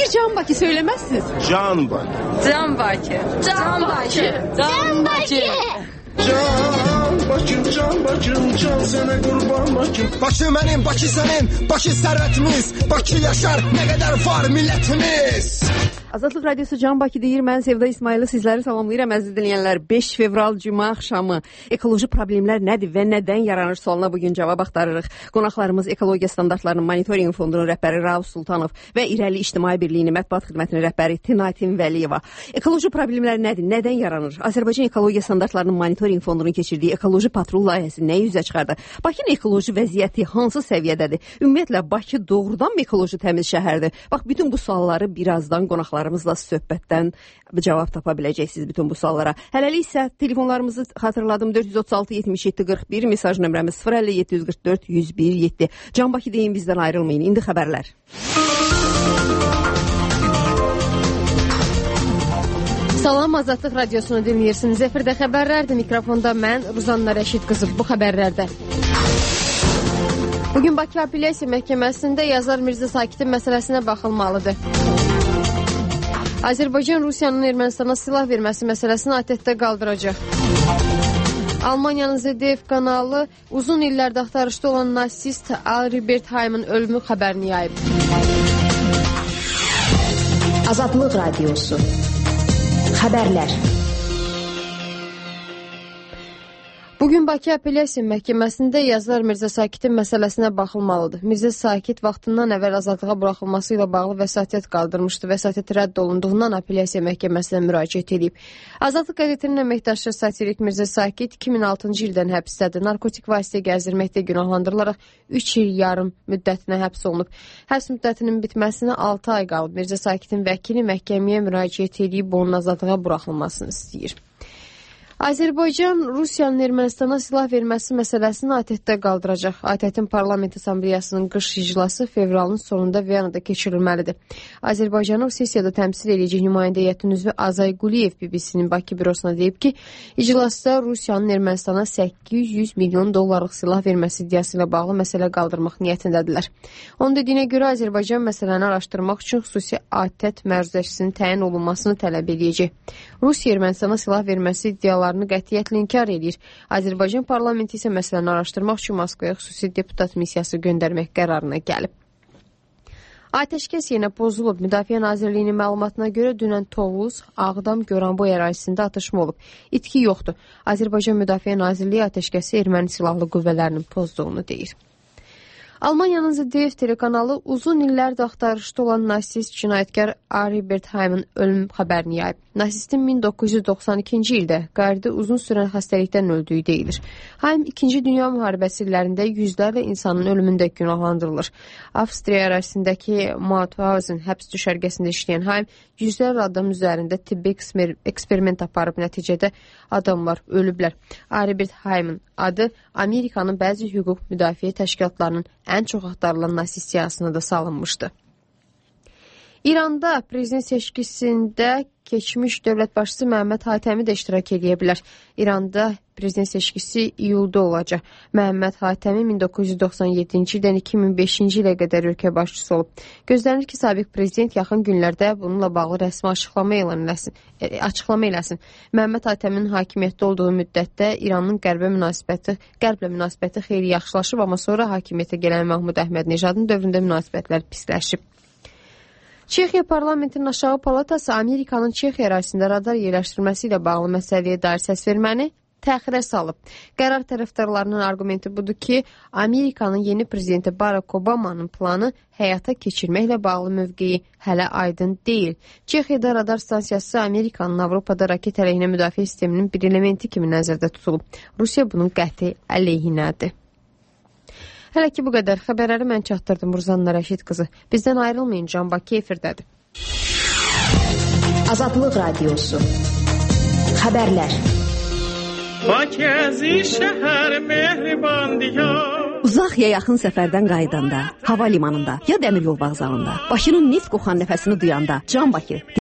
Bir Can Bakı söylemezsiniz. Can Bakı. Can Bakı. Can Bakı. Can Bakı. Can Bakım, can Bakım, can sana kurban Bakım. Bakı mənim, Bakı sənin, Bakı sərvətimiz, Bakı yaşar, nə qədər var millətimiz. Azadlıq Radiosu Can Bakı deyir, mən Sevda İsmail'i sizləri salamlayıram əziz dinləyənlər. 5 fevral Cuma axşamı ekoloji problemlər nədir və nədən yaranır sualına bugün cavab axtarırıq. Qonaqlarımız Ekologiya Standartlarının Monitoring Fondunun rəhbəri Rauf Sultanov və İrəli İctimai Birliyinin Mətbuat Xidmətinin rəhbəri Tinatin Vəliyeva. Ekoloji problemlər nədir, nədən yaranır? Azərbaycan Ekologiya Standartlarının Monitoring Fondunun keçirdiyi ekoloji patrul layihəsi nə üzə çıxardı? Bakının ekoloji vəziyyəti hansı səviyyədədir? Ümumiyyətlə Bakı doğrudan mı ekoloji təmiz şəhərdir? Bax, bütün bu sualları birazdan qonaqlarımızla söhbətdən cavab tapa biləcəksiniz bütün bu suallara. Hələlik isə telefonlarımızı xatırladım. 436 77 41, mesaj nömrəmiz 050 744 101 7. Can Bakı deyin, bizdən ayrılmayın. İndi xəbərlər. Salam, Azadlıq Radiosunu dinləyirsiniz. Efirdə xəbərlərdir. Mikrofonda mən, Ruzanna Rəşid qızı. Bu xəbərlərdə. Bugün Bakı Apellyasiya Məhkəməsində yazar Mirzə Sakitin məsələsinə baxılmalıdır. Azərbaycan Rusiyanın Ermənistana silah verməsi məsələsini ATƏT-də qaldıracaq. Almaniyanın ZDF kanalı uzun illərdə axtarışda olan nasist Ari Bertheim'in ölümü xəbərini yayıb. Azadlıq Radiosu Xəbərlər. Bugün Bakı Apellyasiya Məhkəməsində yazar Mirzə Sakitin məsələsinə baxılmalıdır. Mirzə Sakit vaxtından əvvəl azadlığa buraxılması ilə bağlı vəsatət qaldırmışdı. Vəsatət rədd olunduğundan Apellyasiya Məhkəməsinə müraciət edib. Azadlıq qəzetinin əməkdaşı satirik Mirzə Sakit 2006-cı ildən həbsdədir. Narkotik vasitə gəzdirməkdə günahlandırılaraq 3 il yarım müddətinə həbs olunub. Həbs müddətinin bitməsinə 6 ay qalıb. Mirzə Sakitin vəkili məhkəməyə müraciət edib onun azadlığa buraxılmasını istəyir. Azərbaycan Rusiyanın Ermənistana silah verməsi məsələsini ATƏT-də qaldıracaq. ATƏT-in Parlament Assambleyasının qış iclası fevralın sonunda Viyanada keçirilməlidir. Azərbaycanı sessiyada təmsil edəcək nümayəndə heyətinin üzvü Azay Quliyev BBC-nin Bakı bürosuna deyib ki, iclasda Rusiyanın Ermənistana 800 milyon dollarlıq silah verməsi iddiası ilə bağlı məsələ qaldırmaq niyyətindədirlər. Onun dediyinə görə Azərbaycan məsələni araşdırmaq üçün xüsusi ATƏT məruzəçisinin təyin olunmasını tələb edəcək. Rusiya Ermənistana silah verməsi iddialarını qətiyyətlə inkar edir. Azərbaycan parlamenti isə məsələni araşdırmaq üçün Moskvaya xüsusi deputat missiyası göndərmək qərarına gəlib. Atəşkəs yenə pozulub. Müdafiə Nazirliyinin məlumatına görə dünən Tovuz, Ağdam, Goranboy ərazisində atışma olub. İtki yoxdur. Azərbaycan Müdafiə Nazirliyi atəşkəsi erməni silahlı qüvvələrinin pozduğunu deyir. Almaniyanın ZDF telekanalı uzun illərdə axtarışda olan nasist cinayətkar Ari Bertheim'in ölüm xəbərini yayıb. Nasistin 1992-ci ildə qərdi uzun sürən xəstəlikdən öldüyü deyilir. Haim 2-ci Dünya müharibəsi illərində yüzlərlə insanın ölümündə günahlandırılır. Avstriya ərazisindəki Mauthausen həbs düşərgəsində işləyən Haim yüzlərlə adam üzərində tibbi eksperiment aparıb, nəticədə adamlar ölüblər. Ari Bertheim'in adı Amerikanın bəzi hüquq müdafiə təşkilatlarının ən çox axtarılan nasist siyahısına da salınmışdı. İranda prezident seçkisində keçmiş dövlət başçısı Məhəmməd Hatəmi də iştirak edə bilər. İranda prezident seçkisi iyulda olacaq. Məhəmməd Hatəmi 1997-ci ildən 2005-ci ilə qədər ölkə başçısı olub. Gözlənir ki, sabiq prezident yaxın günlərdə bununla bağlı rəsmi açıqlama eləsin. Məhəmməd Hatəmin hakimiyyətdə olduğu müddətdə İranın qərblə münasibəti xeyli yaxşılaşıb, amma sonra hakimiyyətə gələn Mahmud Əhmədnejadın dövründə münasibətlər pisləşib. Çexiya parlamentinin aşağı palatası Amerikanın Çexiya ərazisində radar yerləşdirməsi ilə bağlı məsələyə dair səsverməni təxirə salıb. Qərar tərəfdarlarının argumenti budur ki, Amerikanın yeni prezidenti Barack Obama'nın planı həyata keçirməklə bağlı mövqeyi hələ aydın deyil. Çexiyada radar stansiyası Amerikanın Avropada raket əleyhinə müdafiə sisteminin bir elementi kimi nəzərdə tutulub. Rusiya bunun qəti əleyhinədir. Hələ ki bu qədər. Xəbərləri mən çatdırdım, Ruzanna Rəşid qızı. Bizdən ayrılmayın, Can Bakı efirdədir. Azadlıq Radiosu Xəbərlər. Bakızi şəhər mehriban diyar. Uzaq ya yaxın səfərdən qayıdanda, hava limanında ya dəmir yol vağzalında, Bakının neft qoxan nəfəsini duyanda Can Bakı